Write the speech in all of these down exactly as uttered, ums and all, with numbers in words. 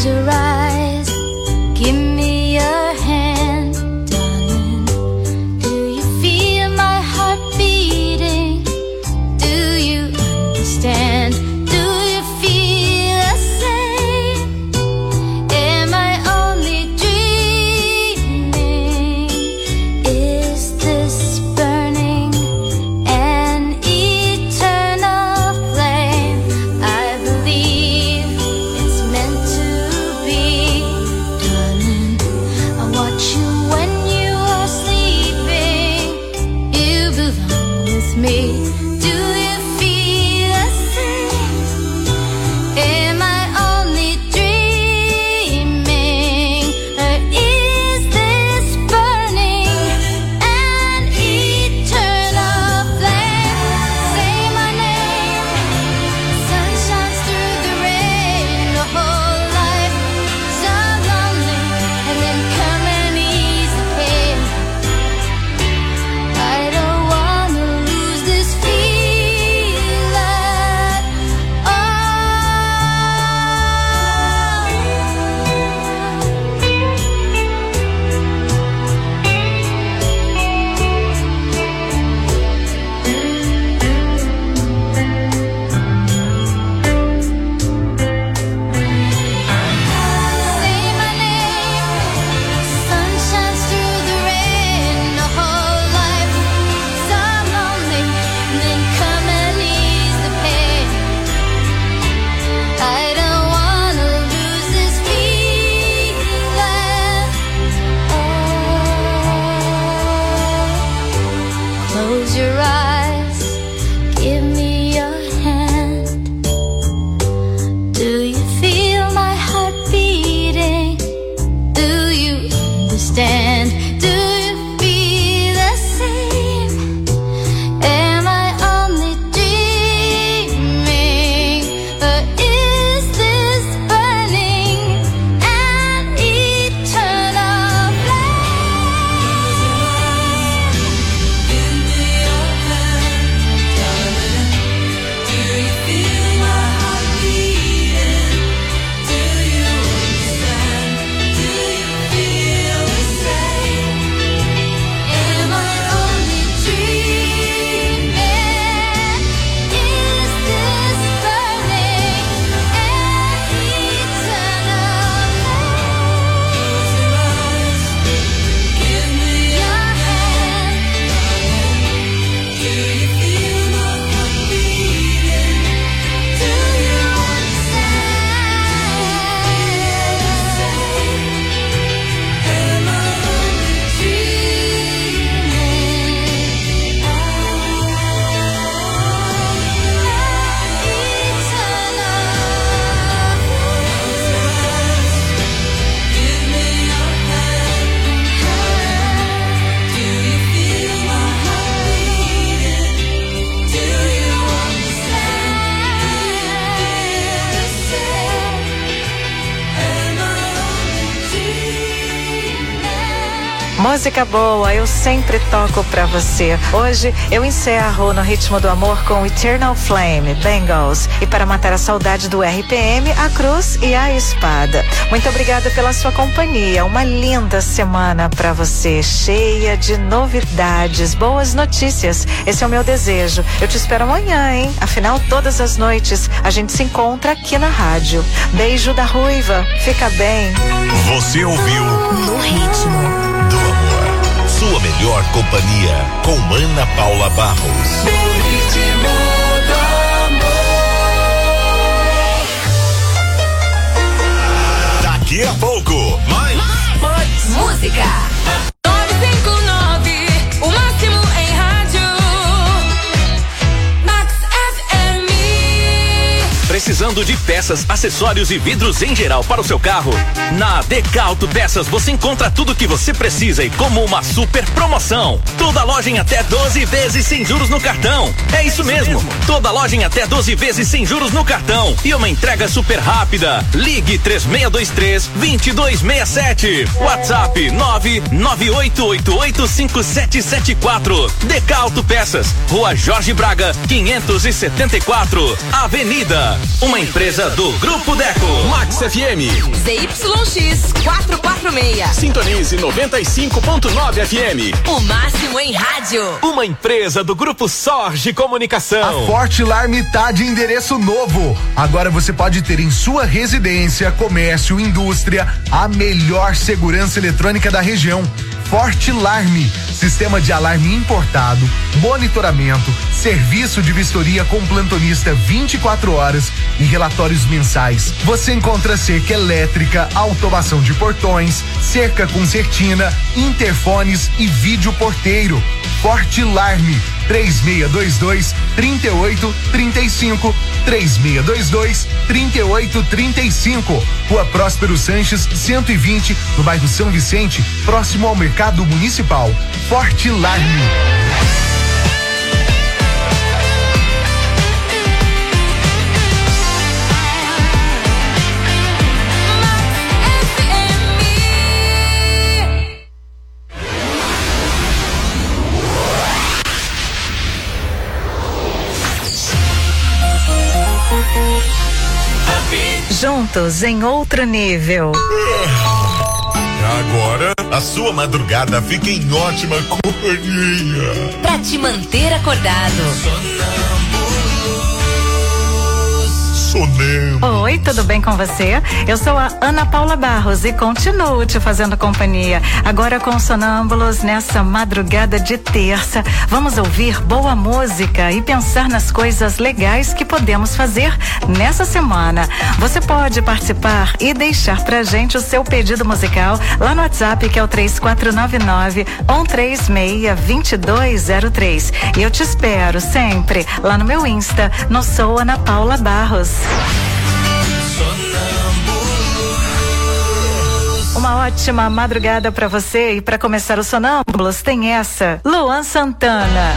Close your eyes, give me your hand, darling. Do you feel my heart beating? Do you understand? Do you feel the same? Am I only dreaming? Is this burning an eternal flame? I believe it's meant to be, darling. I watch you when you are sleeping. You belong with me. Do you feel the same? Am I only dreaming? Or is this burning an eternal flame? Say my name. Sun shines through the rain. The whole life so lonely, and then come and ease the pain. I don't wanna lose this feeling. Oh. Say my name. Sun shines through the rain. The whole life so lonely, and then come and ease the pain. I don't wanna lose this feeling. Oh. Close your eyes, give me your hand. Do you feel my heart beating? Do you understand? Do you feel the same? Am I only dreaming? Or is this burning an eternal flame? Give me your hand, darling. Do you feel my heart beating? Do you understand? Do you feel the same? Am I only dreaming? Is this burning an eternal flame? Give me your hand. Do you feel my heart beating? Do you understand? Am I only dreaming? Give me your hand. Do you feel my heart beating? Do you understand? Am I only dreaming? Música boa, eu sempre toco pra você. Hoje eu encerro no ritmo do amor com Eternal Flame, Bengals. E para matar a saudade do R P M, a cruz e a espada. Muito obrigada pela sua companhia. Uma linda semana pra você, cheia de novidades, boas notícias. Esse é o meu desejo. Eu te espero amanhã, hein? Afinal, todas as noites a gente se encontra aqui na rádio. Beijo da Ruiva. Fica bem. Você ouviu No ritmo. do amor. Sua melhor companhia com Ana Paula Barros. Daqui a pouco, mais. Música. nove cinco nove, o máximo em rádio. Max F M. Precisando de peças, acessórios e vidros em geral para o seu carro? Na Decauto Peças você encontra tudo o que você precisa e como uma super promoção. Toda loja em até doze vezes sem juros no cartão. É isso mesmo. Toda loja em até doze vezes sem juros no cartão. E uma entrega super rápida. Ligue três seis dois três, dois dois seis sete. WhatsApp nove nove oito oito oito cinco sete sete quatro. Decauto Peças, Rua Jorge Braga, quinhentos e setenta e quatro, Avenida. uma empresa do Grupo Deco. Max F M. Z Y X quatrocentos e quarenta e seis. Sintonize noventa e cinco ponto nove F M. O máximo em rádio. Uma empresa do Grupo Sorge Comunicação. A Fortilarme tá de endereço novo. Agora você pode ter em sua residência, comércio, indústria, a melhor segurança eletrônica da região. Fortilarme, sistema de alarme importado, monitoramento, serviço de vistoria com plantonista vinte e quatro horas e relatórios mensais. Você encontra cerca elétrica, automação de portões, cerca com certina, interfones e vídeo porteiro. Fortilarme, três seis dois dois, três oito três cinco, três seis dois dois, três oito três cinco. Rua Próspero Sanches, cento e vinte, no bairro São Vicente, próximo ao Mercado Municipal. Fortilarme. Juntos em outro nível. Agora, a sua madrugada fica em ótima companhia. Pra te manter acordado. Sonâmbulos. Oi, tudo bem com você? Eu sou a Ana Paula Barros e continuo te fazendo companhia. Agora com Sonâmbulos, nessa madrugada de terça, vamos ouvir boa música e pensar nas coisas legais que podemos fazer nessa semana. Você pode participar e deixar pra gente o seu pedido musical lá no WhatsApp, que é o três quatro nove nove, um três seis, dois dois zero três. E eu te espero sempre lá no meu Insta, no Sou Ana Paula Barros. Uma ótima madrugada pra você, e pra começar o Sonâmbulos tem essa, Luan Santana.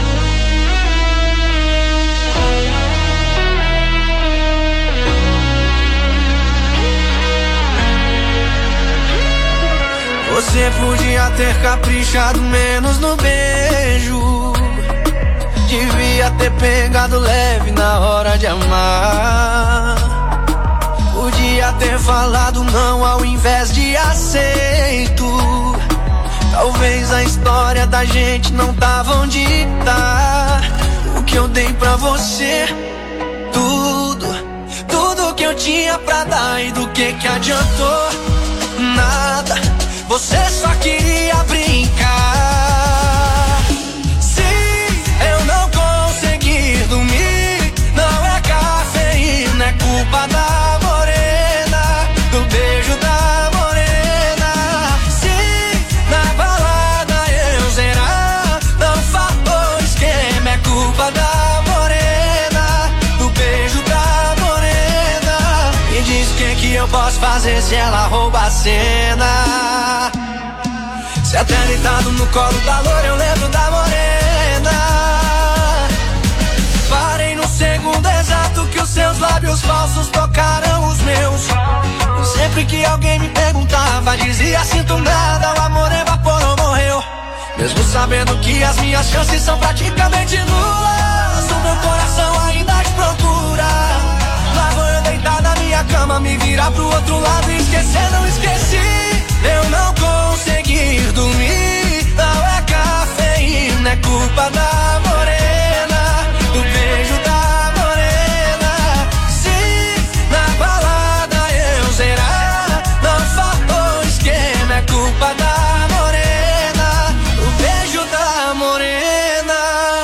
Você podia ter caprichado menos no beijo, devia ter pegado leve na hora de amar. Podia ter falado não ao invés de aceito. Talvez a história da gente não tava onde tá. O que eu dei pra você, tudo, tudo que eu tinha pra dar, e do que que adiantou? Nada, você só queria brincar. Se eu não conseguir dormir, não é cafeína, é culpa da morena, do beijo da morena. Se na balada eu zerar, não faltou esquema, é culpa da morena, do beijo da morena. Me diz o que que eu posso fazer se ela rouba a cena. Se até deitado no colo da loura eu lembro da morena. Parei no segundo exato que os seus lábios falsos tocaram os meus. Sempre que alguém me perguntava, dizia sinto nada, o amor evaporou, morreu. Mesmo sabendo que as minhas chances são praticamente nulas, o meu coração ainda te procura. Lá vou eu deitar na minha cama, me virar pro outro lado e esquecer, não esqueci. Eu não consegui dormir, não é cafeína, é culpa da morena, do beijo da morena. Se na balada eu zerar, não faltou esquema, é culpa da morena, do beijo da morena.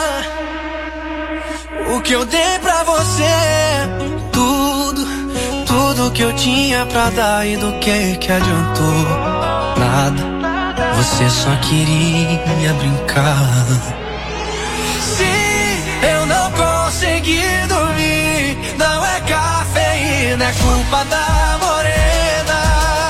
O que eu dei pra você, tudo, tudo que eu tinha pra dar, e do que que adiantou? Nada, você só queria brincar. Se eu não conseguir dormir, não é cafeína, é culpa da morena.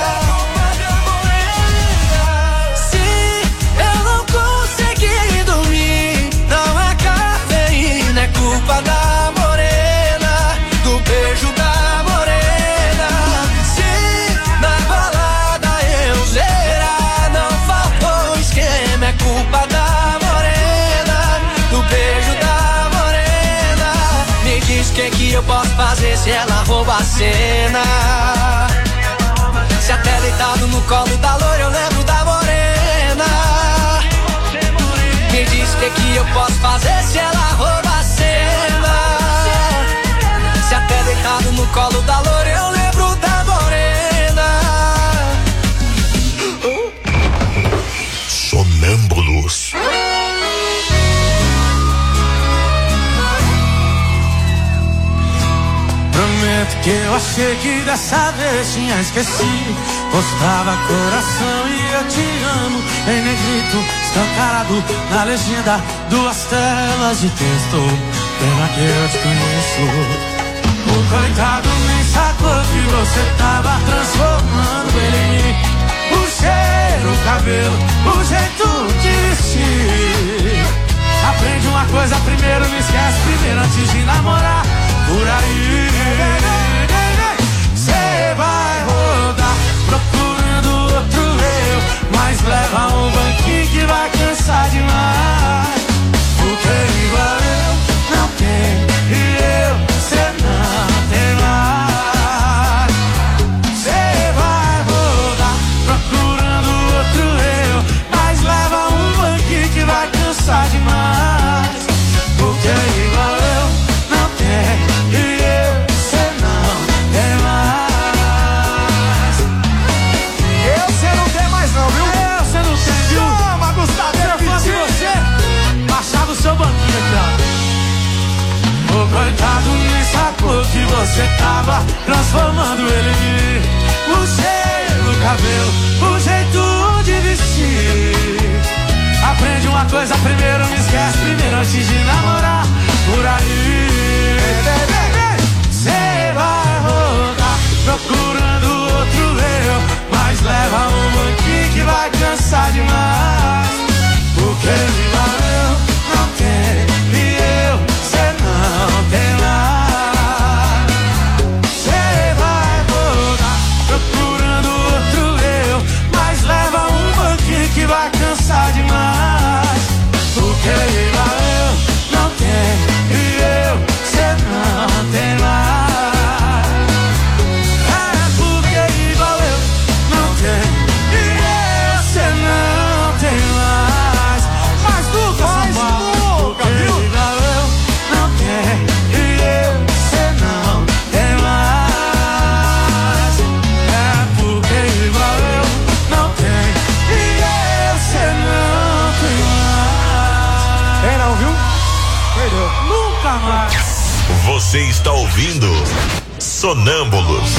Se eu não conseguir dormir, não é cafeína, é culpa da morena, do beijo da morena. Se na balada eu zerar, não faltou esquema, é culpa da morena, do beijo da morena. Me diz o que que eu eu posso fazer se ela rouba a cena? Se até deitado no colo da loira eu lembro da morena. Me diz o que, que eu posso fazer se ela rouba a cena? Se até deitado no colo da loira eu lembro da morena. Sonâmbulos. Prometo que eu achei que dessa vez tinha esquecido. Postava coração e eu te amo em negrito, escancarado na legenda, duas telas de texto. Pena que eu te conheço. O coitado nem sacou que você tava transformando ele em mim. O cheiro, o cabelo, o jeito de vestir. Aprende uma coisa primeiro, não esquece primeiro antes de namorar. Por aí cê vai rodar procurando outro eu, mas leva um banquinho que vai cansar demais. Porque igual eu não tem e eu cê não tem mais. Cê vai rodar procurando outro eu, mas leva um banquinho que vai cansar demais. Porque igual eu não tem e eu cê não tem mais. Eu cê não tem mais não, viu? Eu cê não tem, viu? Chama, Gustavo. Se eu fosse você, baixava o seu banquinho aqui, ó. O coitado nem sacou que você tava transformando ele em mim. O cheiro, o cabelo, o jeito de vestir. Aprende uma coisa primeiro, não esquece primeiro antes de namorar. Por aí cê vai rodar procurando outro eu, mas leva um banquinho que vai cansar demais. Porque igual eu não tenho e eu cê não tem mais. Cê vai rodar procurando outro eu, mas leva um banquinho que vai cansar demais. Porque igual eu não tenho e eu cê não tem mais. É porque igual eu não tenho e eu cê não tem mais. Mas nunca mais nunca, viu? Igual eu não tenho e eu cê não tem mais. É porque igual eu não tenho e eu cê não tem mais. É não, viu? Perdeu. Nunca mais. Você está ouvindo Sonâmbulos.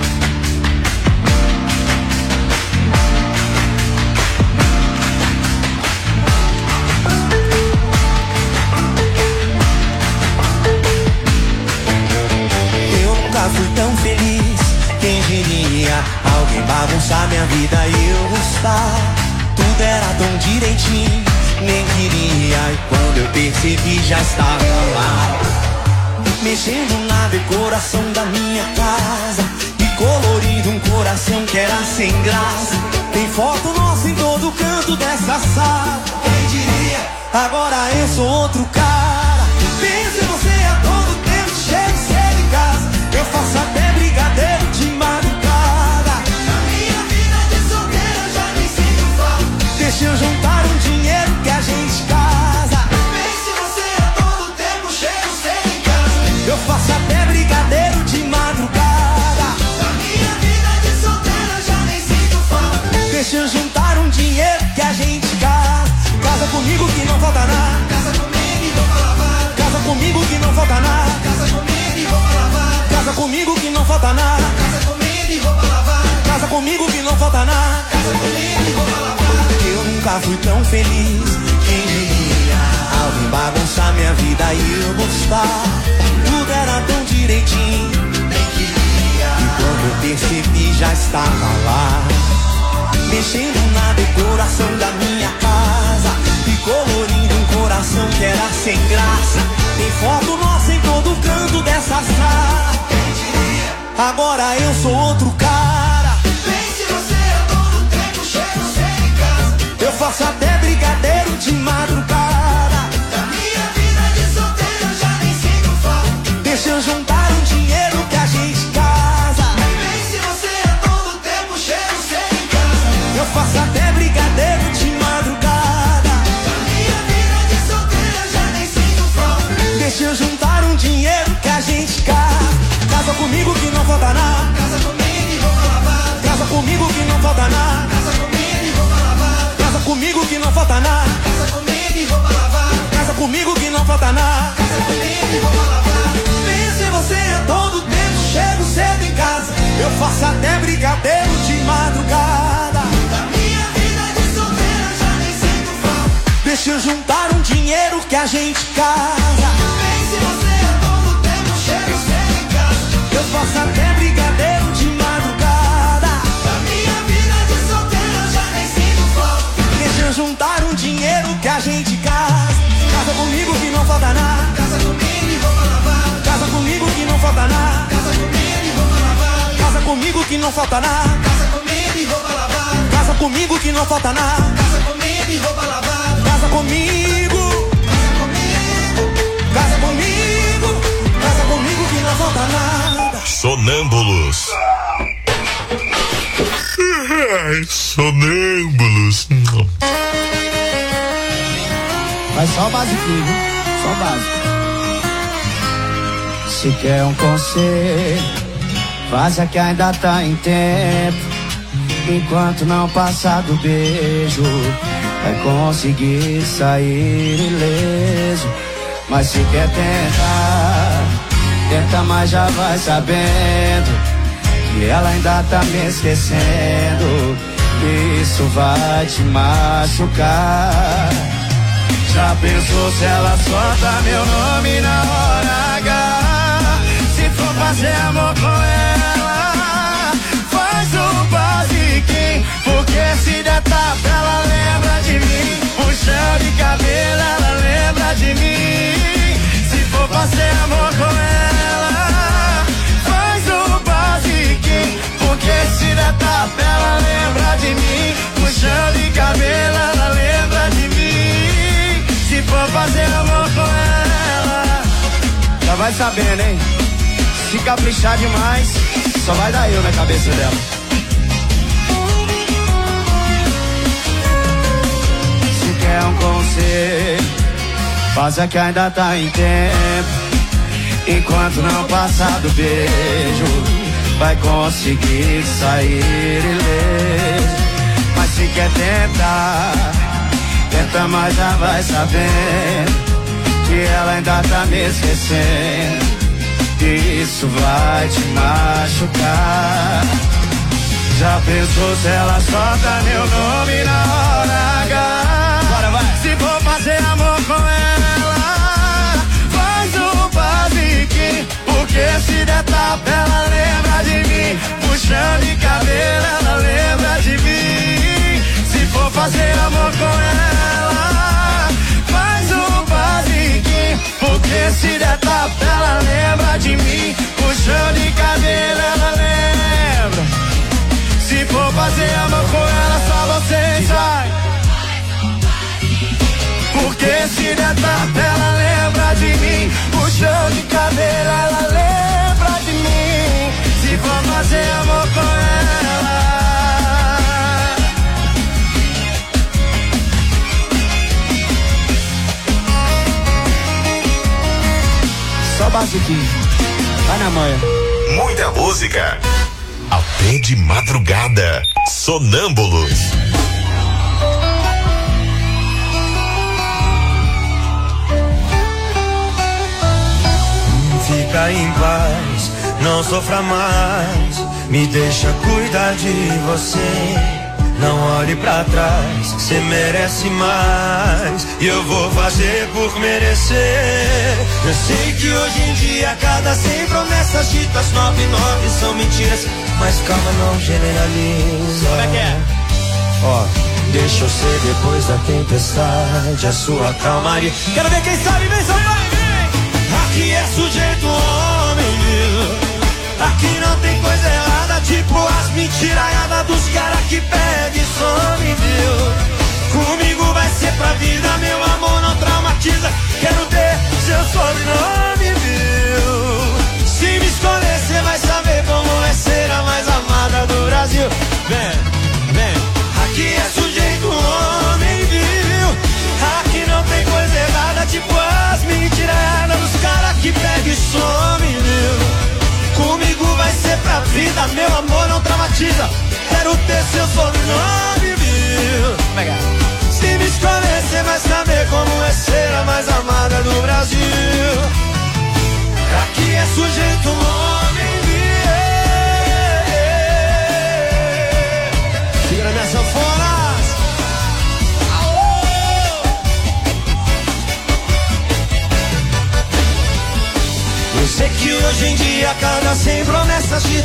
Eu nunca fui tão feliz, quem diria? Alguém bagunçar minha vida e eu gostar. Tudo era tão direitinho, nem queria. E quando eu percebi já estava lá, mexendo na decoração da minha casa e colorindo um coração que era sem graça. Tem foto nossa em todo canto dessa sala. Quem diria? Agora eu sou outro cara. Penso em você a todo tempo, chego cedo em casa. Eu faço até brigadeiro de madrugada. Na minha vida de solteiro eu já nem sinto falta. Deixa eu juntar um dinheiro que a gente casa. Penso em você a todo tempo, chego cedo em casa. Eu faço até brigadeiro de madrugada. Na minha vida de solteiro eu já nem sinto falta. Deixa eu juntar um dinheiro que a gente casa. Casa comigo que não falta nada. Casa comigo e vou pra lavar. Casa comigo que não falta nada. Casa comigo e vou pra lavar. Casa comigo que não falta nada. Casa comigo e vou pra lavar. Casa comigo que não falta nada. Casa comigo e vou pra lavar. Eu nunca fui tão feliz, quem diria? Alguém bagunçar minha vida e eu gostar. Tudo era tão direitinho, nem queria. E quando eu percebi já estava lá, mexendo na decoração da minha casa e colorindo um coração que era sem graça. Tem foto nossa em todo canto dessa sala. Quem diria? Agora eu sou outro cara. Pense você a todo tempo, chego cedo em casa. Eu faço até brigadeiro de madrugada. Da minha vida de solteiro eu já nem sinto falta. Deixa eu juntar um comigo que não falta nada. Casa comigo e roupa lavada. Casa comigo que não falta nada. Casa comigo e roupa lavada. Pense você é todo tempo, chego cedo em casa. Eu faço até brigadeiro de madrugada. Da minha vida de solteira já nem sinto falta. Deixa eu juntar um dinheiro que a gente casa. Pense você é todo tempo, chego cedo em casa. Eu faço até brigadeiro de madrugada. Da minha vida de solteira já nem sinto falta. Deixa eu juntar um dinheiro que a gente casa. Casa comigo que não falta nada. Casa comigo e roupa lavada. Casa comigo que não falta nada. Casa comigo e roupa lavada. Casa comigo que não falta nada. Casa comigo e roupa lavada. Casa comigo que não falta nada. Casa comigo e roupa lavada. Casa comigo. Casa comigo. Casa comigo que não falta nada. Sonâmbulos. Sonâmbulos. Mas só o basiquinho, viu? Só o básico. Se quer um conselho, faça que ainda tá em tempo. Enquanto não passar do beijo, vai conseguir sair ileso. Mas se quer tentar, tenta, mas já vai sabendo que ela ainda tá me esquecendo. Isso vai te machucar. Já pensou se ela solta meu nome na hora H? Se for fazer amor com ela, faz um basiquinho. Porque se der tapa ela lembra de mim. Puxão de cabelo ela lembra de mim. Se for fazer amor com ela, faz um basiquinho. Porque se der tapa ela lembra de mim. Puxão de cabelo ela lembra de mim. Se for fazer amor com ela, já vai sabendo, hein? Se caprichar demais, só vai dar eu na cabeça dela. Se quer um conselho, faça que ainda tá em tempo. Enquanto não passar do beijo, vai conseguir sair ileso. Mas se quer tentar, tenta, mas já vai sabendo que ela ainda tá me esquecendo. E isso vai te machucar. Já pensou se ela solta meu nome na hora H? Bora, vai. Se for fazer amor com ela, faz um basiquinho. Porque se der tapa ela lembra de mim. Puxão de cabelo ela lembra de mim. Se for fazer amor com ela, faz um basiquinho. Porque se der tapa ela lembra de mim. Puxão de cabelo ela lembra. Se for fazer amor com ela, só você sai. Porque se der tapa ela lembra de mim. Puxão de cabelo ela lembra de mim. Se for fazer amor com ela, só basiquinho, vai na manhã. Muita música, até de madrugada. Sonâmbulos. Fica em paz, não sofra mais. Me deixa cuidar de você. Não olhe pra trás, cê merece mais. E eu vou fazer por merecer. Eu sei que hoje em dia cada cem promessas ditas, nove e nove são mentiras. Mas calma, não generaliza. Como é que é? Ó, deixa eu ser depois da tempestade a sua calmaria. Quero ver quem sabe, vem, sabe, vai! Aqui é sujeito homem, viu? Aqui não tem coisa errada, tipo as mentiraiadas dos caras que pega e some, viu? Comigo vai ser pra vida, meu amor não traumatiza. Quero ter seu sobrenome, viu? Se me escolher, cê vai saber como é ser a mais amada do Brasil. Vem, vem. Aqui é sujeito homem, viu? Aqui não tem coisa errada, tipo as mentiraiadas dos caras que pega e some, viu? Comigo vai ser pra vida, meu amor não traumatiza. Quero ter seu sobrenome, viu?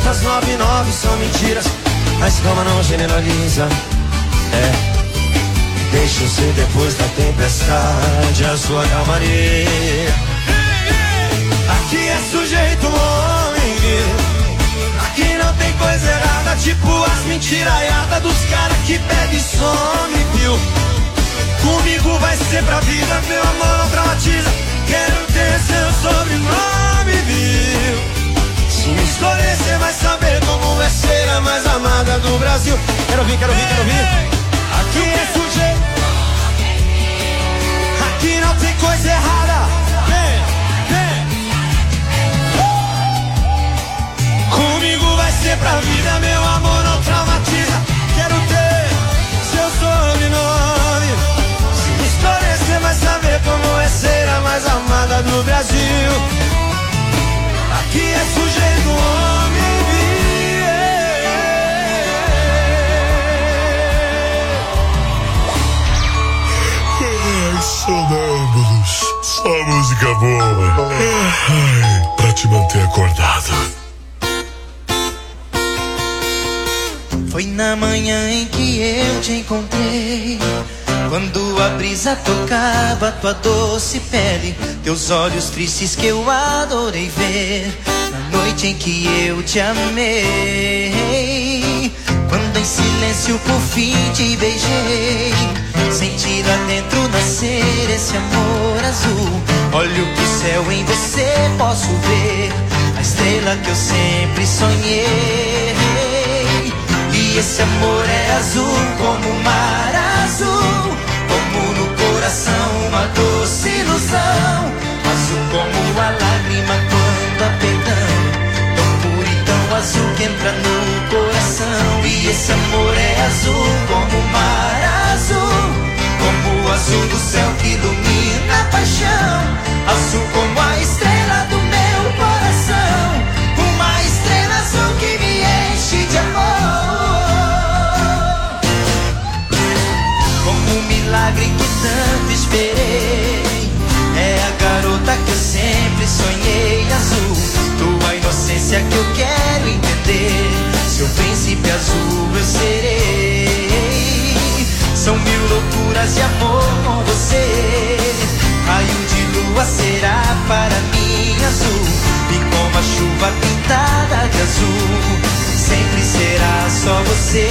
outras nove, nove são mentiras. Mas calma, não generaliza. É, deixa eu ser depois da tempestade a sua calmaria. Aqui é sujeito homem, aqui não tem coisa errada, tipo as mentiraiadas dos caras que pega e some, viu? Comigo vai ser pra vida, meu amor não traumatiza. Quero ter seu sobrenome, viu? Se me escolher, cê vai saber como é ser a mais amada do Brasil. Quero ouvir, quero ouvir, quero ouvir. Aqui é sujeito, aqui não tem coisa errada. Vem, vem. Comigo vai ser pra vida, meu amor não traumatiza. Quero ter seu sobrenome. Se me escolher, cê vai saber como é ser a mais amada do Brasil. Aqui é sujeito homem, Ai, sonâmbulos, só música boa. Ai, pra te manter acordado. Foi na manhã em que eu te encontrei, quando a brisa tocava tua doce pele, teus olhos tristes que eu adorei ver, na noite em que eu te amei. Quando em silêncio por fim te beijei, senti lá dentro nascer esse amor azul. Olho pro céu, em você posso ver a estrela que eu sempre sonhei. E esse amor é azul como o mar azul, como no coração uma doce ilusão, azul como a lágrima quando há perdão, tão puro e tão azul que entra no coração. E esse amor é azul como o mar azul, como o azul do céu que ilumina a paixão, azul como a estrela do meu coração, uma estrela azul que me enche de amor. Como um milagre que tanto esperei, é a garota que eu sempre sonhei azul, tua inocência que eu quero entender, seu príncipe azul eu serei. São mil loucuras de amor com você, raio de lua será para mim azul, e como a chuva pintada de azul, sempre será só você.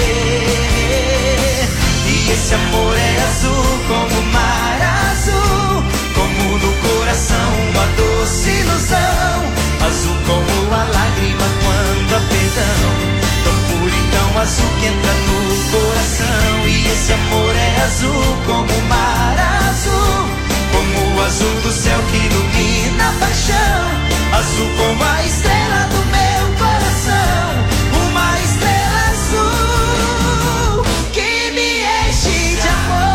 E esse amor é azul como o mar azul, como no coração uma doce ilusão, azul como a lágrima quando há perdão, tão puro e tão azul que entra no coração. E esse amor é azul como o mar azul, como o azul do céu que ilumina a paixão, azul como a estrela do meu coração, uma estrela azul que me enche de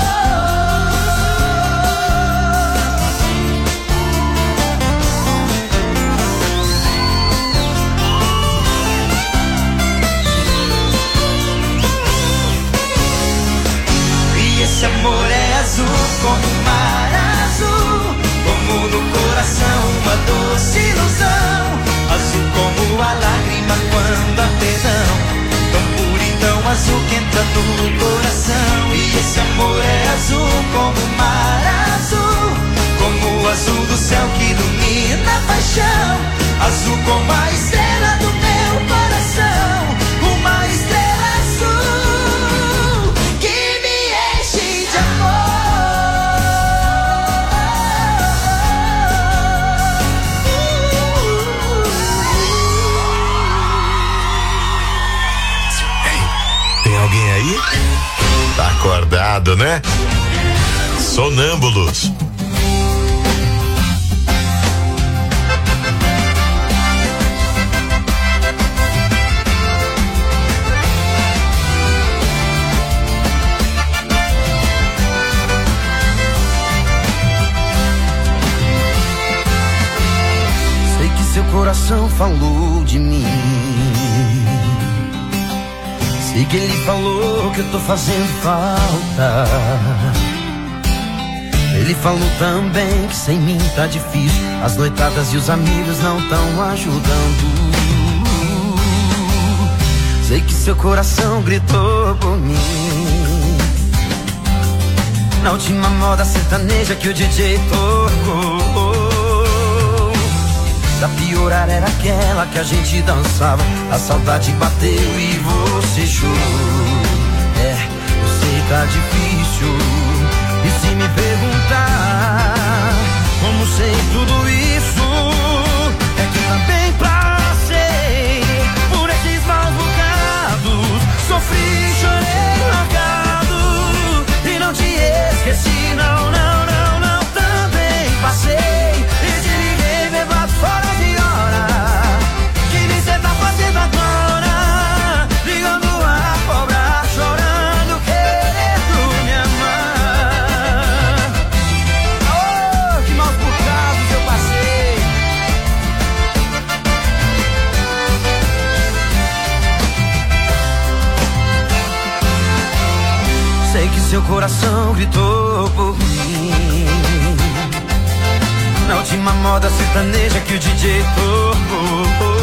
esse amor é azul como o mar azul, como no coração uma doce ilusão, azul como a lágrima quando há perdão, tão puro e tão azul que entra no coração. E esse amor é azul como o mar azul, como o azul do céu que ilumina a paixão, azul como a estrela do meu coração, uma estrela azul que me enche de amor. Tem alguém aí? Tá acordado, né? Sonâmbulos. Sei que seu coração falou de mim, sei que ele falou que eu tô fazendo falta. Ele falou também que sem mim tá difícil, as noitadas e os amigos não tão ajudando. Sei que seu coração gritou por mim. Na última moda sertaneja que o D J tocou. Pra piorar era aquela que a gente dançava. A saudade bateu e você chorou. É, eu sei tá difícil. E se me perguntar como sei tudo isso, é que também passei por esses maus bocados. Sofri, chorei, largado e não te esqueci, não, não, não, não. Também passei e te liguei, bebado fora de hora. Que nem cê tá fazendo agora, ligando a cobrar, chorando, querendo me amar. Oh, que maus bocados eu passei. Sei que seu coração gritou por mim. Na última moda sertaneja que o D J tocou.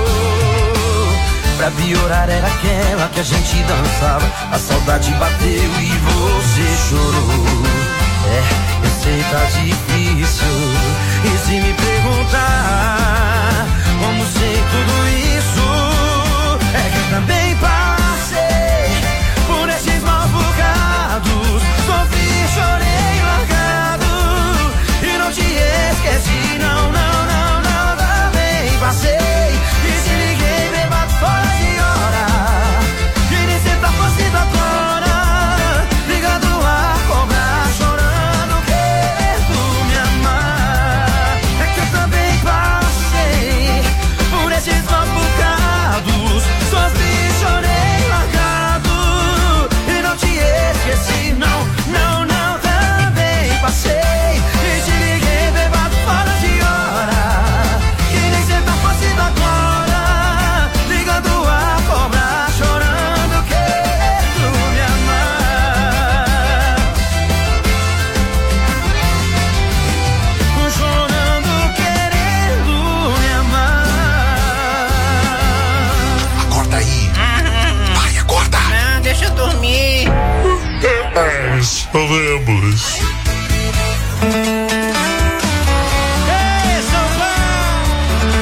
Pra piorar era aquela que a gente dançava. A saudade bateu e você chorou. É, eu sei tá difícil. E se me perguntar como sei tudo isso, é que eu também passei por esses maus bocados. Sofri, chorei, largado e não te esqueci, não, não, não, não. Também passei e te liguei, bebado fora de hora. E nem cê tá fazendo agora, ligado a cobrar, chorando, querendo me amar. É que eu também passei por esses maus bocados. Sofri, chorei, largado e não te esqueci, não, não, não. Também passei e te liguei, bebado fora de hora. E nem cê tá fazendo agora, ligando a cobrar, chorando, querendo me amar. Chorando, querendo me amar. Acorda aí. Vai, acorda. Não, deixa eu dormir. Sabemos. Ei, São Paulo!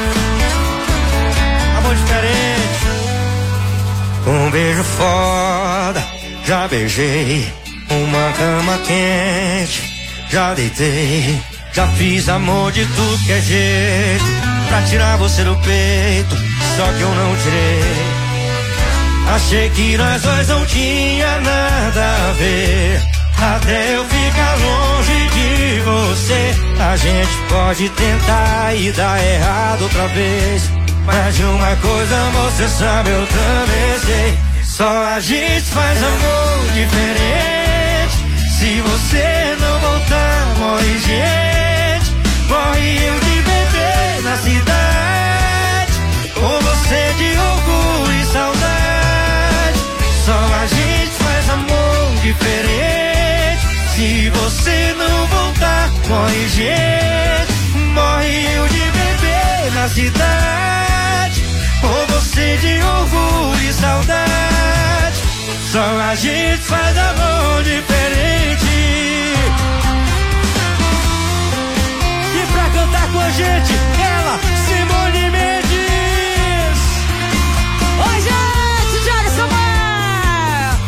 Amor diferente. Um beijo foda, já beijei. Uma cama quente, já deitei. Já fiz amor de tudo que é jeito pra tirar você do peito, só que eu não tirei. Achei que nós dois não tinha nada a ver, até eu ficar longe de você. A gente pode tentar e dar errado outra vez, mas de uma coisa você sabe, eu também sei. Só a gente faz amor diferente. Se você não voltar, morre gente. Morre eu de bebê na cidade, com você de orgulho e saudade. Só a gente faz amor diferente. Se você não voltar, morre gente. Morre eu de bebê na cidade, com você de orgulho e saudade. Só a gente faz amor diferente. E pra cantar com a gente, ela, Simone Mendes. Oi, gente, joga essa mão.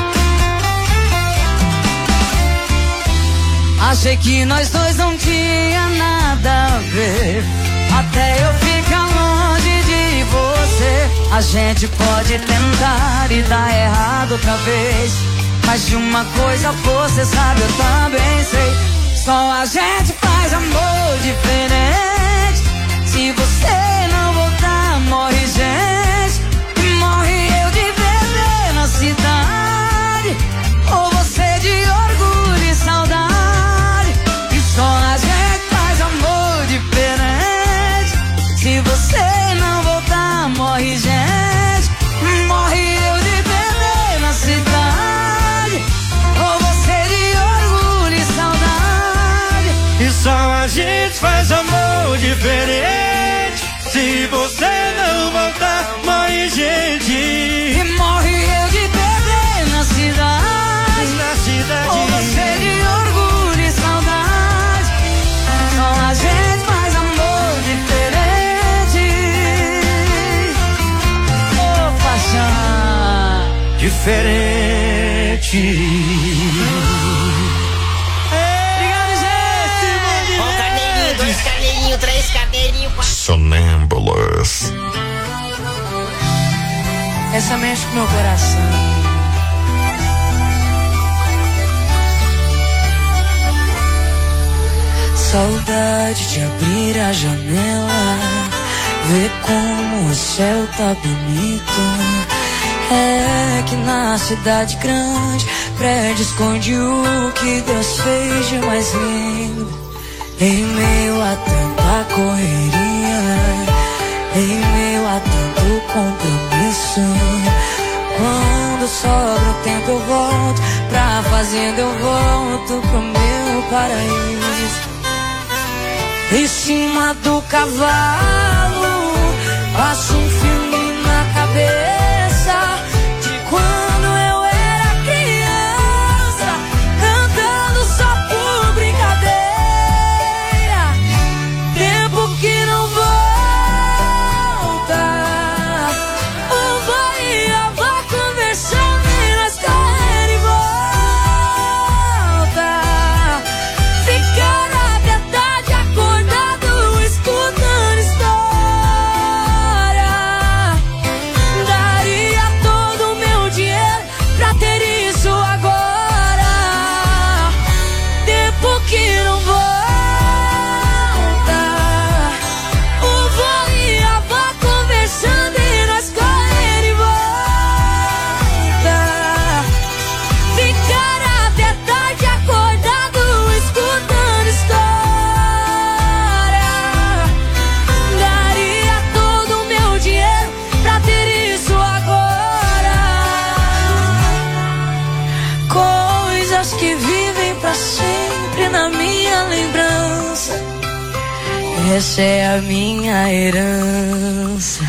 Achei que nós dois não tinha nada a ver, até eu ficar longe de você. A gente pode tentar e dar errado outra vez, mas de uma coisa você sabe, eu também sei. Só a gente faz amor diferente. Se você não voltar, morre gente. Morre eu de bebê na cidade, ou você de orgulho e saudade. E só a gente faz amor diferente. Se você não voltar, morre gente. Morre eu de bebê na cidade, ou você de orgulho e saudade. E só a gente faz amor diferente. Se você não voltar, morre gente. diferente. Obrigado, gente! Um carneirinho, dois carneirinhos, três carneirinhos, quatro. Sonâmbulos. Essa mexe com meu coração. Saudade de abrir a janela, ver como o céu tá bonito. É que na cidade grande, prédio esconde o que Deus fez de mais lindo. Em meio a tanta correria, em meio a tanto compromisso, quando sobra o tempo eu volto pra fazenda, eu volto pro meu paraíso. Em cima do cavalo, passo um filme na cabeça de quando eu era criança, cantando só por brincadeira. Tempo que não volta, o vô e a avó conversando e nós correndo e volta. Ficar até tarde acordado escutando história. Daria todo o meu dinheiro pra ter isso agora. Tempo que não volta, o vô e a avó conversando e nós correndo e volta. Ficar até tarde acordado escutando história. Daria todo o meu dinheiro pra ter isso agora. Coisas que vivem pra sempre na minha lembrança. Essa é a minha herança.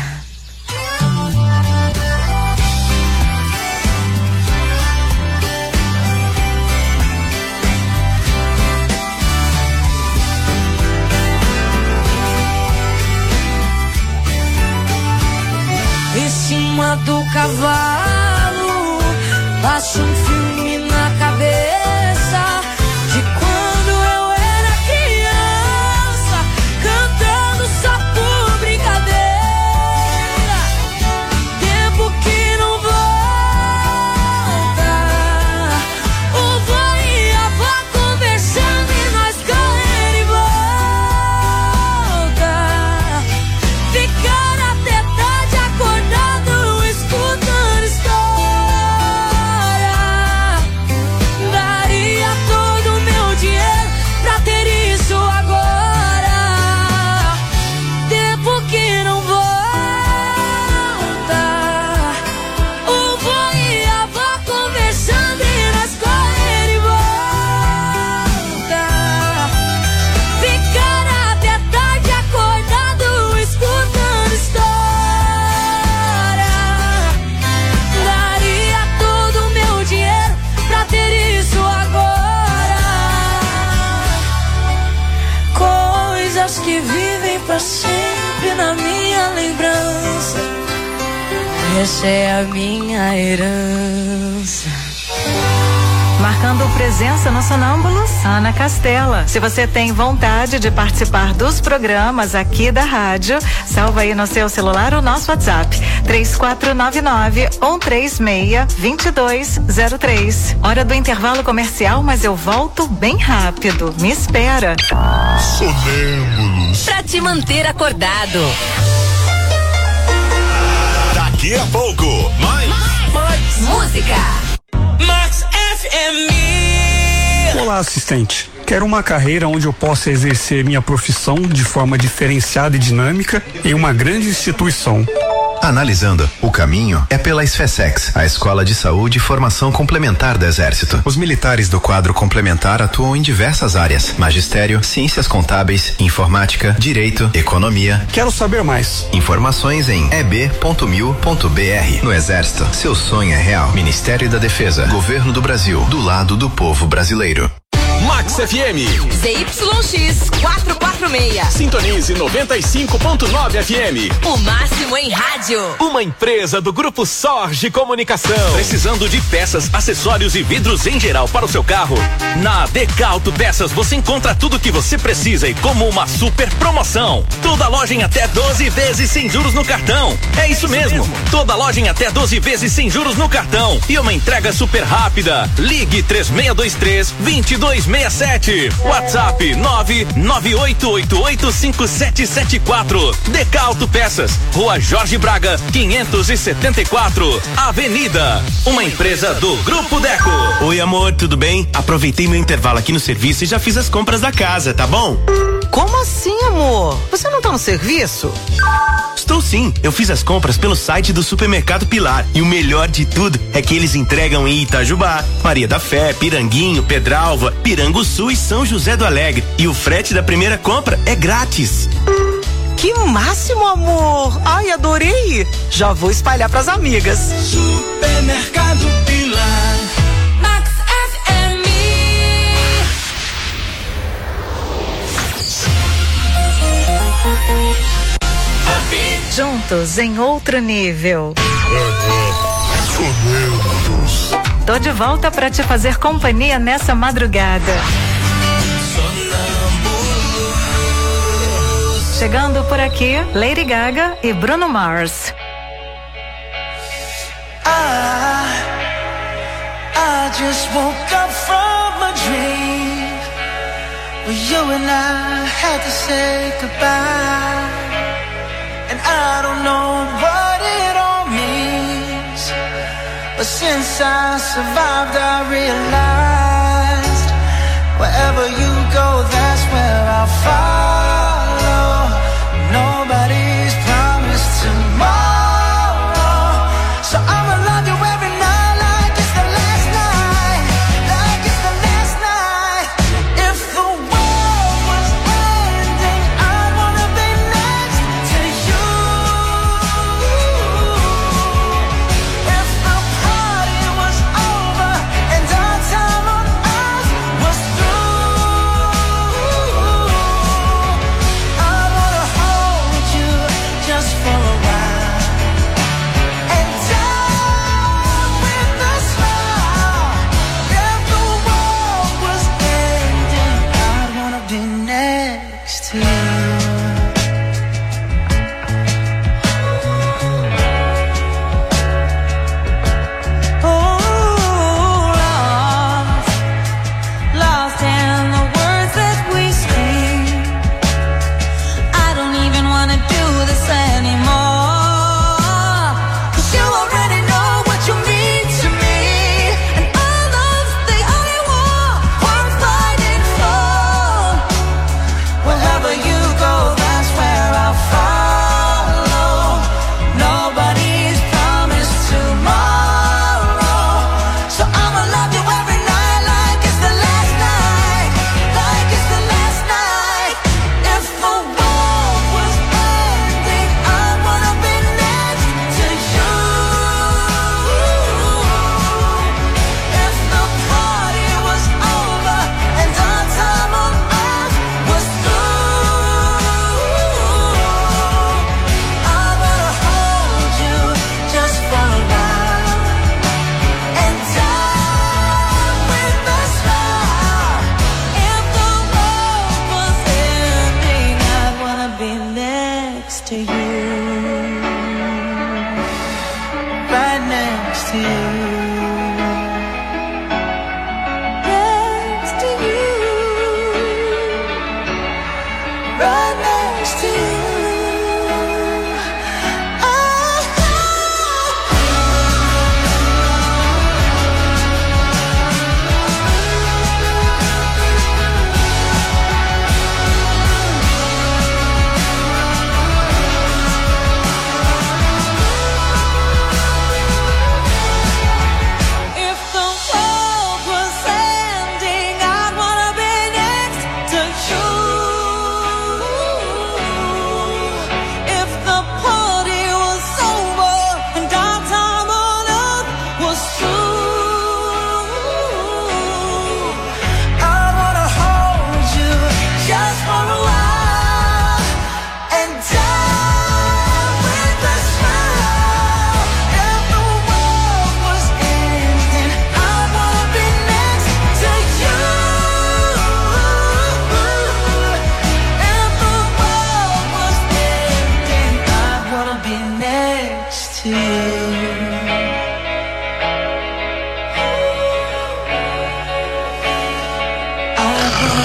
Em cima do cavalo, passo um filme na cabeça de quando eu era criança, cantando só por brincadeira. Tempo que não volta, o vô e a avó conversando e nós correndo e volta. Ficar até tarde acordado escutando história. Daria todo o meu dinheiro pra ter isso agora. Tempo que não volta, o vô e a avó conversando e nós correndo e volta. Ficar até tarde acordado escutando história. Daria todo o meu dinheiro pra ter isso agora. Coisas que vivem pra sempre na minha lembrança. Essa é a minha herança. Marcando presença no Sonâmbulos, Ana Castela. Se você tem vontade de participar dos programas aqui da rádio, salva aí no seu celular o nosso WhatsApp, três quatro nove nove, um três seis, dois dois zero três. Hora do intervalo comercial, mas eu volto bem rápido. Me espera. Sonâmbulos. Pra te manter acordado. Daqui a pouco, mais. Mais música. Max F M. Olá, assistente. Quero uma carreira onde eu possa exercer minha profissão de forma diferenciada e dinâmica em uma grande instituição. Analisando, o caminho é pela SFESEX, a Escola de Saúde e Formação Complementar do Exército. Os militares do quadro complementar atuam em diversas áreas: magistério, ciências contábeis, informática, direito, economia. Quero saber mais. Informações em e b ponto mil ponto b r. No Exército, seu sonho é real. Ministério da Defesa, Governo do Brasil, do lado do povo brasileiro. Max Mix F M. Z Y X quatrocentos e quarenta e seis. Sintonize noventa e cinco ponto nove F M. O máximo em rádio. Uma empresa do Grupo Sorge Comunicação. Precisando de peças, acessórios e vidros em geral para o seu carro? Na Decauto Peças você encontra tudo o que você precisa e como uma super promoção. Toda loja em até doze vezes sem juros no cartão. É isso, é isso mesmo. mesmo. Toda loja em até doze vezes sem juros no cartão. E uma entrega super rápida. Ligue três seis dois três, dois dois seis sete. WhatsApp nove nove oito oito oito cinco sete sete quatro. Decauto Peças, Rua Jorge Braga, quinhentos e setenta e quatro, Avenida. Uma empresa do Grupo Deco. Oi, amor, tudo bem? Aproveitei meu intervalo aqui no serviço e já fiz as compras da casa, tá bom? Como assim, amor? Você não tá no serviço? Estou sim, eu fiz as compras pelo site do Supermercado Pilar e o melhor de tudo é que eles entregam em Itajubá, Maria da Fé, Piranguinho, Pedralva, Piranguçu e São José do Alegre. E o frete da primeira compra é grátis. Que máximo, amor! Ai, adorei! Já vou espalhar pras amigas. Supermercado Pilar. Max F M. Juntos em outro nível. Tô de volta pra te fazer companhia nessa madrugada. Chegando por aqui, Lady Gaga e Bruno Mars. I, I just woke up from a dream where you and I had to say goodbye. And I don't know what it all means, but since I survived I realized wherever you go, that's where I'll follow. Nobody's promised tomorrow, so I'ma love you every night like it's the last night, like it's the last night. If the world was ending, I'd wanna be next to you. If the party was over and our time on earth was through,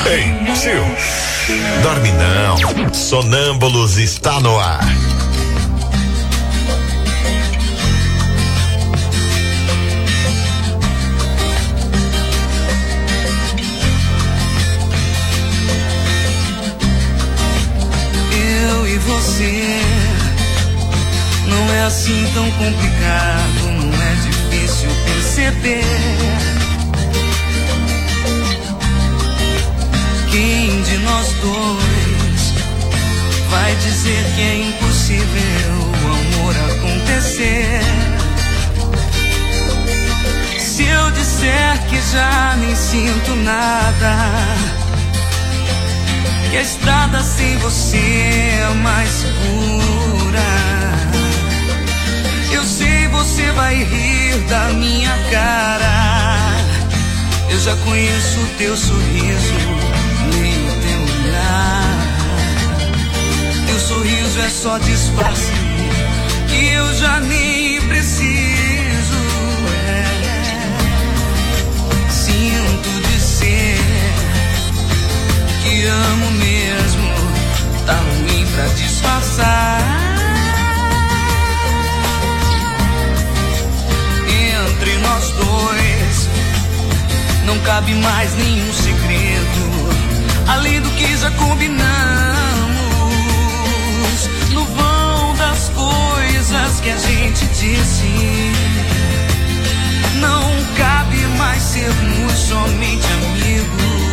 Ei, Sil, dorme não. Sonâmbulos está no ar. Eu e você, não é assim tão complicado, não é difícil perceber. Quem de nós dois vai dizer que é impossível o amor acontecer? Se eu disser que já nem sinto nada, que a estrada sem você é mais segura, eu sei você vai rir da minha cara. Eu já conheço o teu sorriso, nem o teu olhar. Teu sorriso é só disfarce que eu já nem preciso. É. Sinto dizer que amo mesmo, tá ruim pra disfarçar. Entre nós dois não cabe mais nenhum segredo, além do que já combinamos. No vão das coisas que a gente disse, não cabe mais sermos somente amigos.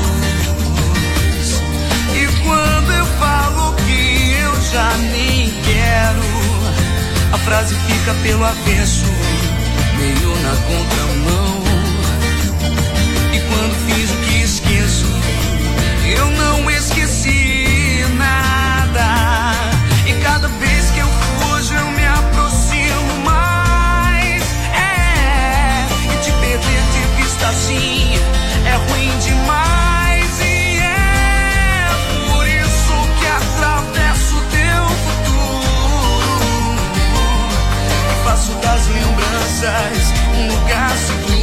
E quando eu falo que eu já nem quero, a frase fica pelo avesso, meio na contramão. E quando fiz o que esqueço, eu não esqueci nada. E cada vez que eu fujo eu me aproximo mais. É, e te perder de vista assim é ruim demais. E é por isso que atravesso teu futuro e faço das lembranças um lugar seguro.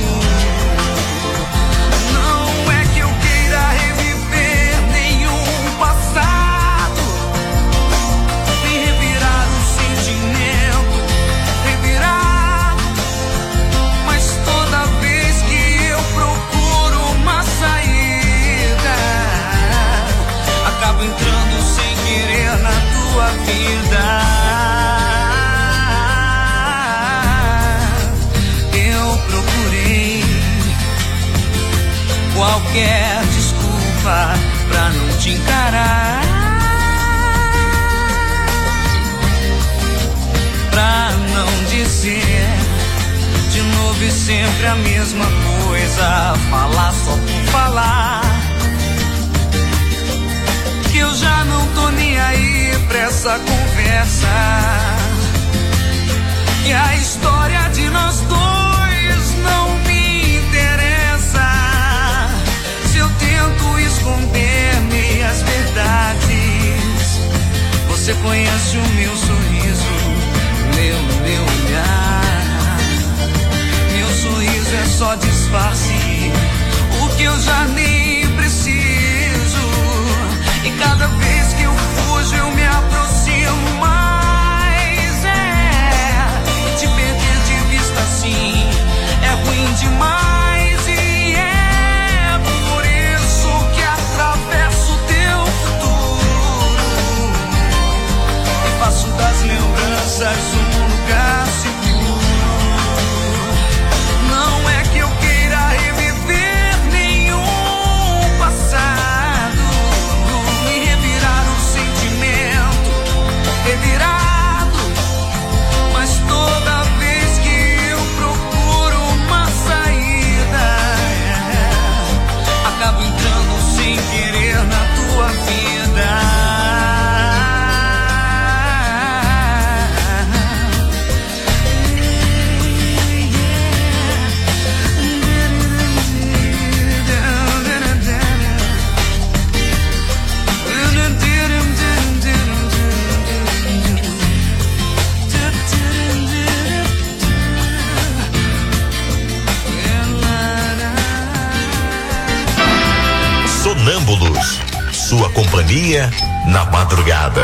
Não é que eu queira reviver nenhum passado, nem revirar um sentimento revirado, mas toda vez que eu procuro uma saída, acabo entrando sem querer na tua vida. Qualquer desculpa pra não te encarar, pra não dizer de novo e sempre a mesma coisa, falar só por falar, que eu já não tô nem aí pra essa conversa, que a história de nós dois não me interessa. Eu tento esconder meias verdades, você conhece o meu sorriso, meu, meu olhar. Meu sorriso é só disfarce, o que eu já nem preciso. E cada vez que eu fujo eu me aproximo mais. É, e te perder de vista assim é ruim demais. Faço das lembranças um lugar seguro. Não é que eu queira reviver nenhum passado, me revirar um sentimento revirado, mas toda vez que eu procuro uma saída, Sonâmbulos, sua companhia na madrugada.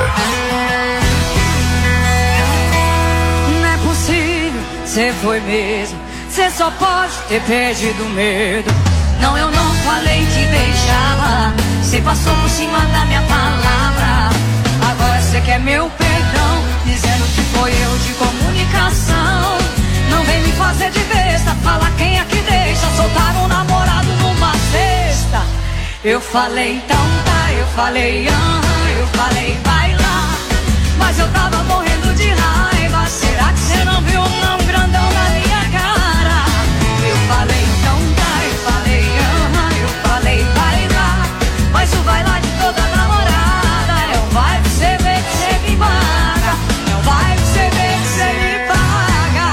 Não é possível, cê foi mesmo. Cê só pode ter perdido medo. Não, eu não falei que deixava. Cê passou por cima da minha palavra. Agora cê quer meu perdão, dizendo que foi eu de comunicação. Não vem me fazer de besta, fala quem é que deixa soltar um namorado numa sexta. Eu falei então tá, eu falei aham, eu falei vai lá. Mas eu tava morrendo de raiva. Será que cê não viu não grandão na minha cara? Eu falei então tá, eu falei aham, eu falei vai lá. Mas o vai lá de toda namorada é o vai que cê vê que cê me paga. É o vai que cê vê que cê me paga.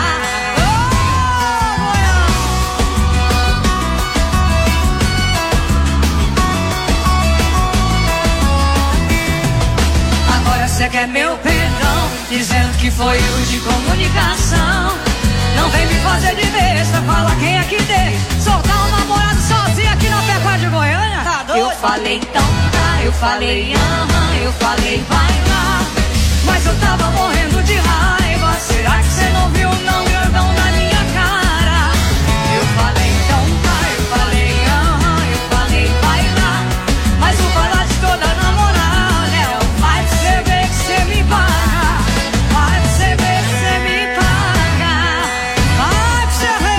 Oh, agora cê quer meu perdão, dizendo que foi o de comunicação. Não vem me fazer de besta, fala quem é que deixa soltar um namorado sozinho aqui na Pecuária de Goiânia. Tá doido? Eu falei então tá, eu falei aham, eu falei vai lá. Mas eu tava morrendo de raiva. Será que cê não viu não grandão na minha cara? Eu falei então tá, eu falei aham, eu falei vai lá. Mas o vai lá de toda namorada é o vai que cê vê que cê me paga. Vai que cê vê que cê me paga. Vai que cê vê.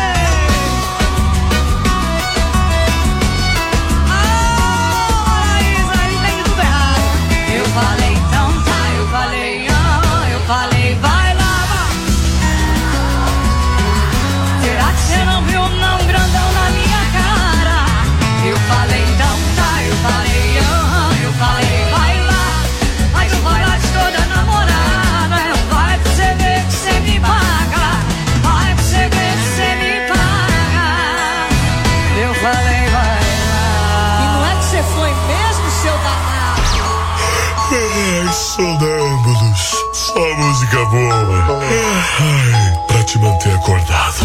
Ah, Isa, aí tem tudo errado. Eu falei então tá, eu falei aham, eu falei vai lá. Será que cê não viu não grandão na minha cara? Eu falei então tá, eu falei aham, eu falei vai lá. Mas o vai lá de toda namorada é o vai que cê vê que cê me paga. Vai que cê vê que cê me paga. Eu falei vai lá. E não é que cê foi mesmo, seu danado? Ai, sonâmbulos, só música boa. Ai, pra te manter acordado.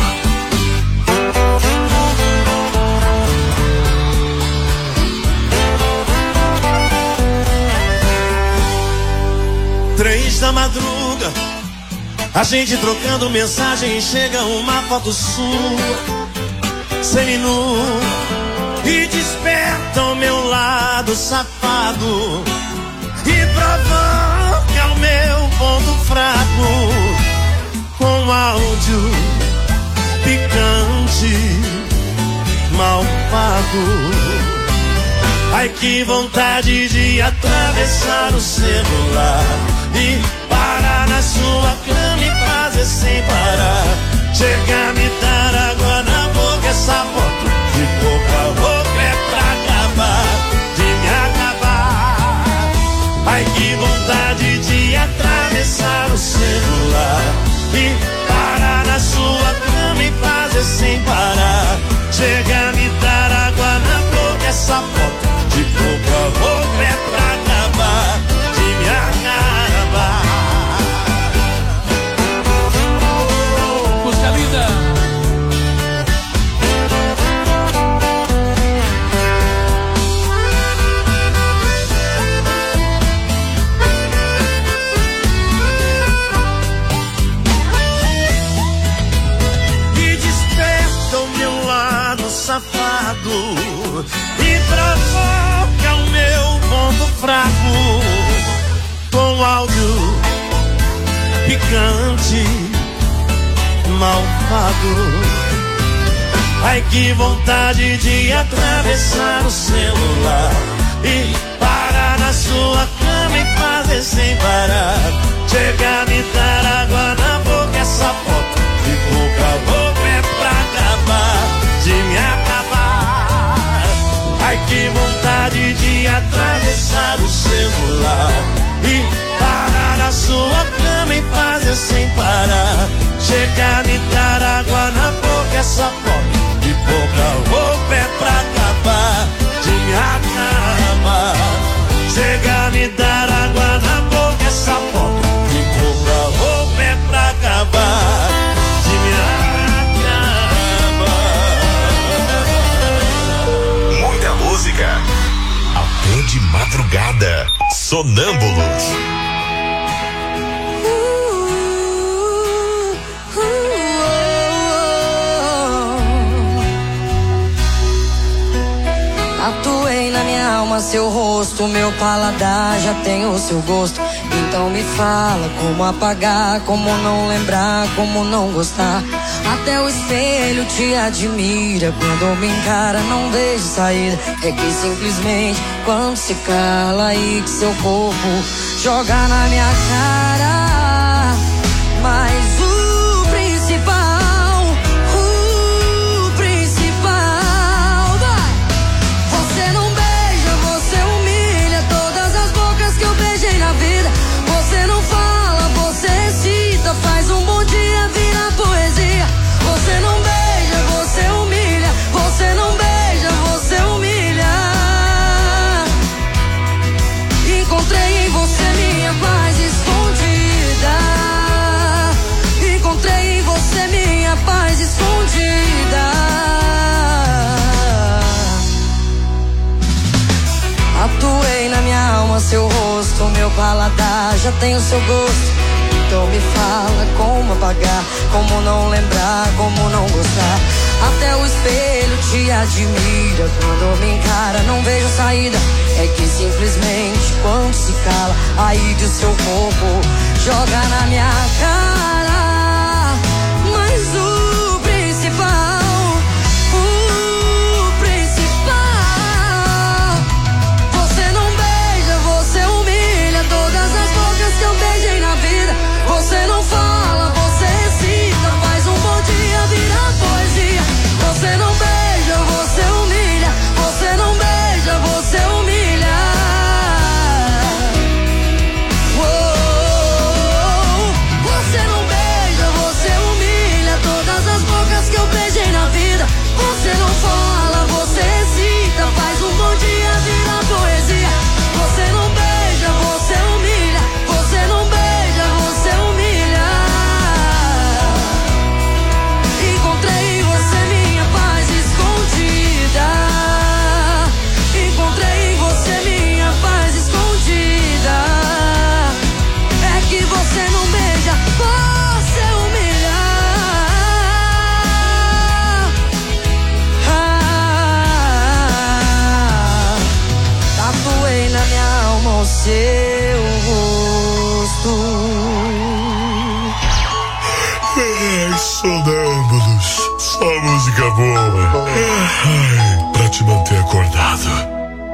Três da madruga, a gente trocando mensagem, chega uma foto sua, seminu, e desperta o meu lado safado, e provoca o meu ponto fraco, com áudio picante, malvado. Ai, que vontade de atravessar o celular e parar na sua cama e fazer sem parar. Chega a me dar água na boca, essa foto de boca a boca é pra acabar, de me acabar. Ai, que vontade de atravessar o celular e parar na sua cama e fazer sem parar. Chega a me dar água na boca, essa foto de boca a boca é pra acabar, de me acabar. Música linda. E desperta o meu lado safado e provoca o meu ponto fraco, com áudio picante, malvado. Ai, que vontade de atravessar o celular e parar na sua cama e fazer sem parar. Chega a me dar água na boca, essa foto de boca a boca é pra acabar, de me acabar. Ai, que vontade de atravessar o celular e parar na sua cama e fazer sem parar. Chega a me dar água na boca, essa foto de boca a boca é pra acabar, de me acabar. Chega a me dar água na boca, essa foto de boca a boca é pra acabar, madrugada. Sonâmbulos. Tatuei na minha alma seu rosto, meu paladar já tem o seu gosto. Então me fala como apagar, como não lembrar, como não gostar. Até o espelho te admira, quando me encara não vejo saída. É que simplesmente quando se cala aí que seu corpo joga na minha cara. Mas o principal, o principal vai. Você não beija, você humilha todas as bocas que eu beijei na vida. Você não fala, você cita, faz um bom dia virar poesia. Você não beija, você humilha. Você não beija, você humilha. Encontrei em você minha paz escondida. Encontrei em você minha paz escondida. Atuei na minha alma seu rosto, meu paladar já tem o seu gosto. Então me fala como apagar, como não lembrar, como não gostar. Até o espelho te admira, quando me encara não vejo saída. É que simplesmente quando se cala, aí de seu corpo joga na minha cara. Mas o principal, o principal, você não beija, você humilha todas as bocas que eu beijei na vida. Você não fala, você cita, faz um bom dia virar poesia. Você não beija, você humilha. Você não beija, você humilha. Uou, você não beija, você humilha todas as bocas que eu beijei na vida. Você não fala, você cita, faz um bom dia virar poesia. Você não beija, você humilha. Você não beija, você humilha. Encontrei em você minha paz escondida. Encontrei em você minha paz escondida. É que você não beija, você humilha. Ah, tatuei na minha alma o seu rosto. Ai, sonâmbulos, só música boa. Ai, pra te manter acordado.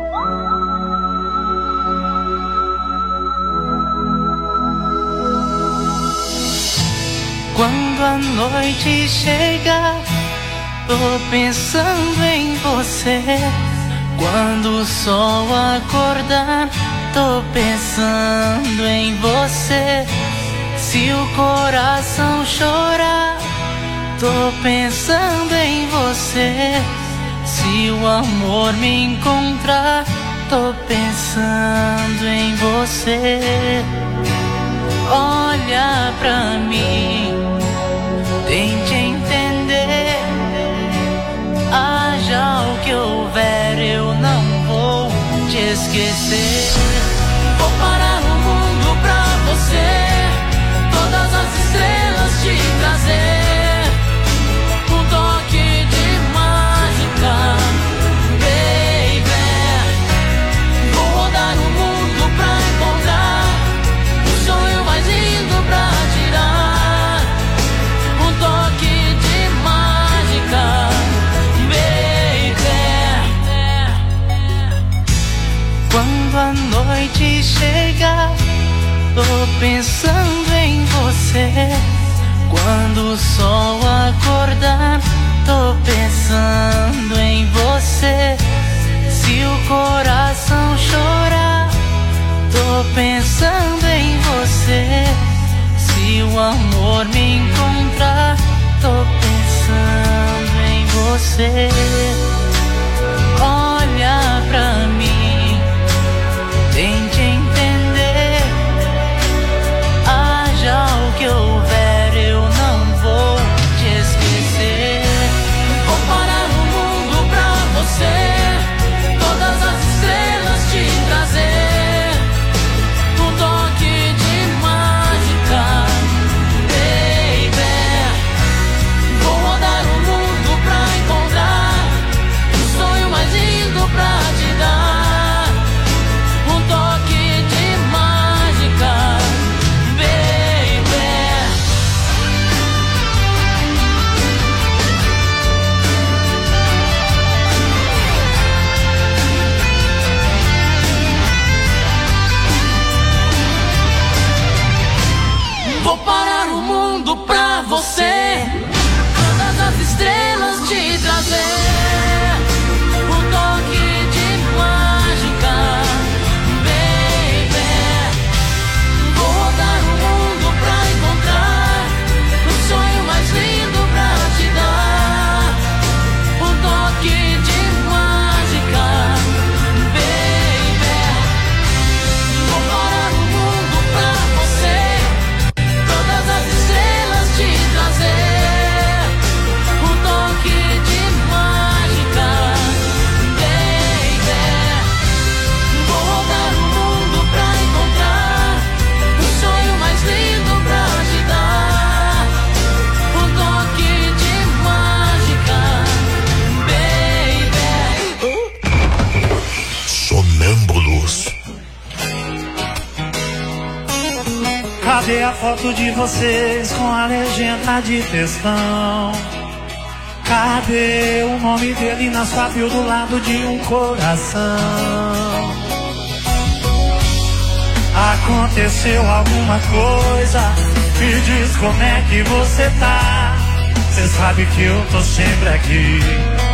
Quando a noite chega, tô pensando em você. Quando o sol acordar, tô pensando em você. Se o coração chorar, tô pensando em você. Se o amor me encontrar, tô pensando em você. Olha pra mim, tente entender. Haja o que houver, eu não vou te esquecer. Vou parar o mundo pra você, todas as estrelas te trazer, um toque de mágica, baby. Vou rodar o mundo pra encontrar o sonho mais lindo pra tirar, um toque de mágica, baby. Quando a noite chega, tô pensando em você. Quando o sol acordar, tô pensando em você. Se o coração chorar, tô pensando em você. Se o amor me encontrar, tô pensando em você. Olha pra mim, tente entender. Haja o que houver, eu não vou te esquecer. Vou parar o mundo pra você, todas as estrelas te trazer. Guardei a foto de vocês com a legenda de textão. Cadê o nome dele na sua bio do lado de um coração? Aconteceu alguma coisa? Me diz como é que você tá. Cê sabe que eu tô sempre aqui.